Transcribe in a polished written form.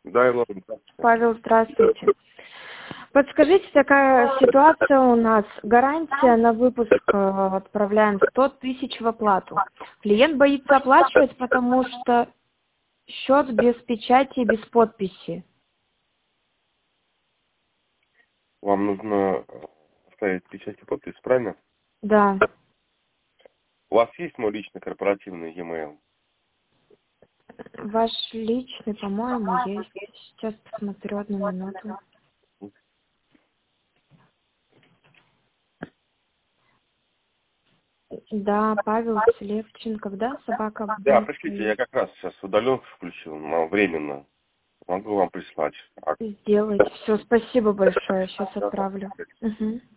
Да, Илона, Павел, здравствуйте. Подскажите, такая ситуация у нас. Гарантия на выпуск отправляем 100 тысяч в оплату. Клиент боится оплачивать, потому что счет без печати и без подписи. вам нужно ставить печать и подпись, правильно? Да. У вас есть мой личный корпоративный e-mail? Ваш личный, по-моему, есть. Сейчас посмотрю, одну минуту. Да, Павел Слевченко, да, собака Да, Б. пришлите, я как раз сейчас удаленку включил, но временно. Могу вам прислать. Сделать. Все, спасибо большое. Сейчас отправлю. Угу.